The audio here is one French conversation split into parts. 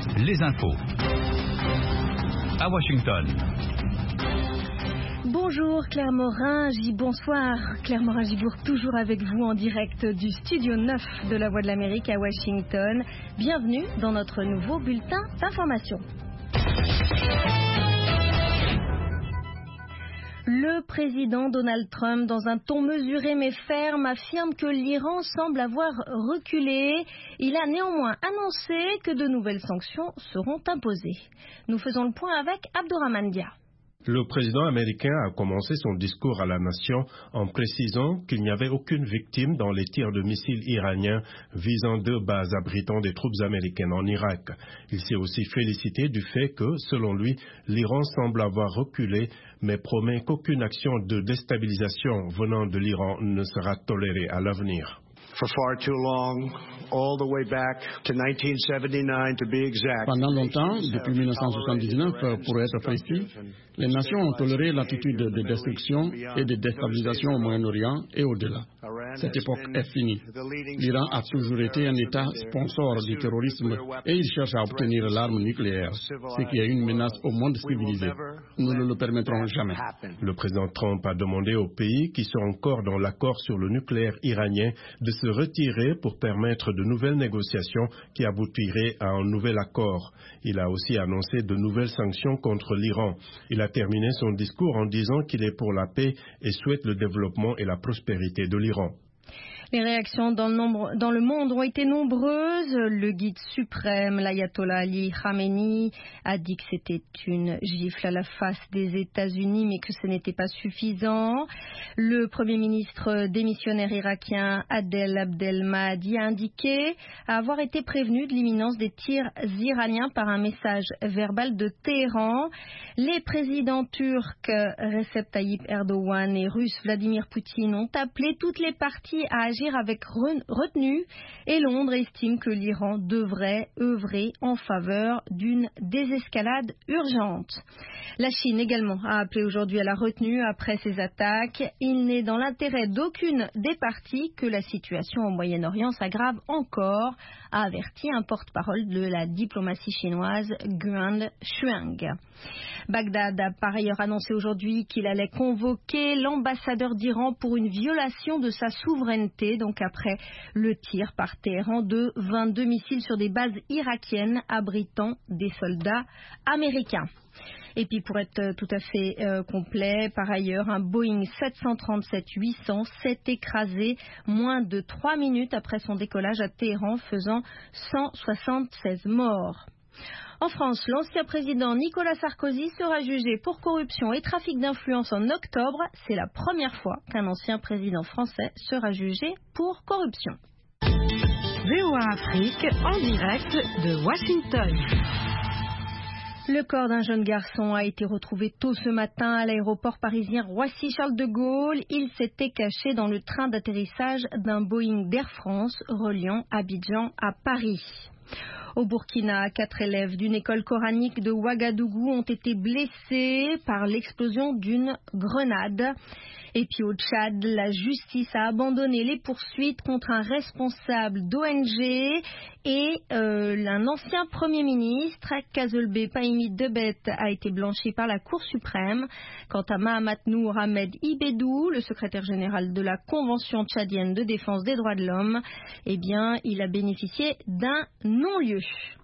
les infos. À Washington. Bonjour Claire Morin-Gibourg, bonsoir Claire Morin-Gibourg, toujours avec vous en direct du studio 9 de la Voix de l'Amérique à Washington. Bienvenue dans notre nouveau bulletin d'information. Le président Donald Trump, dans un ton mesuré mais ferme, affirme que l'Iran semble avoir reculé. Il a néanmoins annoncé que de nouvelles sanctions seront imposées. Nous faisons le point avec Abdourahmane Dia. Le président américain a commencé son discours à la nation en précisant qu'il n'y avait aucune victime dans les tirs de missiles iraniens visant deux bases abritant des troupes américaines en Irak. Il s'est aussi félicité du fait que, selon lui, l'Iran semble avoir reculé, mais promet qu'aucune action de déstabilisation venant de l'Iran ne sera tolérée à l'avenir. For far too long, all the way back to 1979 to be exact. Pendant longtemps, depuis 1979 pour être précis, les nations ont toléré l'attitude de destruction et de déstabilisation au Moyen-Orient et au-delà. Cette époque est finie. L'Iran a toujours été un État sponsor du terrorisme et il cherche à obtenir l'arme nucléaire, ce qui est une menace au monde civilisé. Nous ne le permettrons jamais. Le président Trump a demandé aux pays qui sont encore dans l'accord sur le nucléaire iranien de se retirer pour permettre de nouvelles négociations qui aboutiraient à un nouvel accord. Il a aussi annoncé de nouvelles sanctions contre l'Iran. Il a terminé son discours en disant qu'il est pour la paix et souhaite le développement et la prospérité de l'Iran. Les réactions dans le monde ont été nombreuses. Le guide suprême, l'ayatollah Ali Khamenei, a dit que c'était une gifle à la face des États-Unis, mais que ce n'était pas suffisant. Le premier ministre démissionnaire irakien Adel Abdel Mahdi a indiqué avoir été prévenu de l'imminence des tirs iraniens par un message verbal de Téhéran. Les présidents turcs Recep Tayyip Erdogan et russe Vladimir Poutine ont appelé toutes les parties à agir avec retenue et Londres estime que l'Iran devrait œuvrer en faveur d'une désescalade urgente. La Chine également a appelé aujourd'hui à la retenue après ces attaques. Il n'est dans l'intérêt d'aucune des parties que la situation au Moyen-Orient s'aggrave encore, a averti un porte-parole de la diplomatie chinoise, Guan Shuang. Bagdad a par ailleurs annoncé aujourd'hui qu'il allait convoquer l'ambassadeur d'Iran pour une violation de sa souveraineté, donc après le tir par Téhéran de 22 missiles sur des bases irakiennes abritant des soldats américains. Et puis pour être tout à fait complet, par ailleurs, un Boeing 737-800 s'est écrasé moins de 3 minutes après son décollage à Téhéran, faisant 176 morts. En France, l'ancien président Nicolas Sarkozy sera jugé pour corruption et trafic d'influence en octobre. C'est la première fois qu'un ancien président français sera jugé pour corruption. VOA Afrique en direct de Washington. Le corps d'un jeune garçon a été retrouvé tôt ce matin à l'aéroport parisien Roissy-Charles de Gaulle. Il s'était caché dans le train d'atterrissage d'un Boeing d'Air France reliant Abidjan à Paris. Au Burkina, 4 élèves d'une école coranique de Ouagadougou ont été blessés par l'explosion d'une grenade. Et puis au Tchad, la justice a abandonné les poursuites contre un responsable d'ONG et un ancien Premier ministre, Kazolbe Paimi Debet, a été blanchi par la Cour suprême. Quant à Mahamat Nour Ahmed Ibedou, le secrétaire général de la Convention tchadienne de défense des droits de l'homme, eh bien, il a bénéficié d'un non-lieu.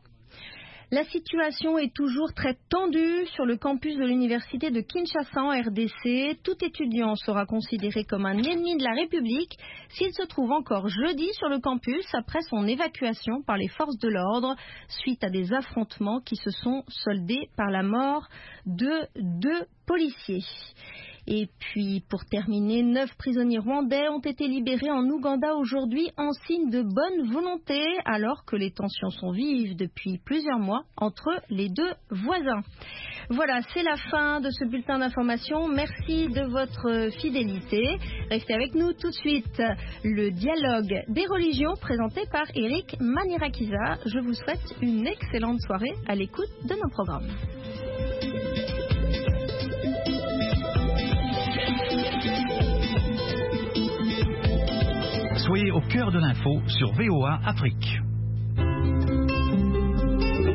La situation est toujours très tendue sur le campus de l'université de Kinshasa en RDC. Tout étudiant sera considéré comme un ennemi de la République s'il se trouve encore jeudi sur le campus après son évacuation par les forces de l'ordre suite à des affrontements qui se sont soldés par la mort de 2 policiers. Et puis, pour terminer, 9 prisonniers rwandais ont été libérés en Ouganda aujourd'hui en signe de bonne volonté, alors que les tensions sont vives depuis plusieurs mois entre les 2 voisins. Voilà, c'est la fin de ce bulletin d'information. Merci de votre fidélité. Restez avec nous tout de suite. Le dialogue des religions présenté par Eric Manirakiza. Je vous souhaite une excellente soirée à l'écoute de nos programmes. Soyez au cœur de l'info sur VOA Afrique.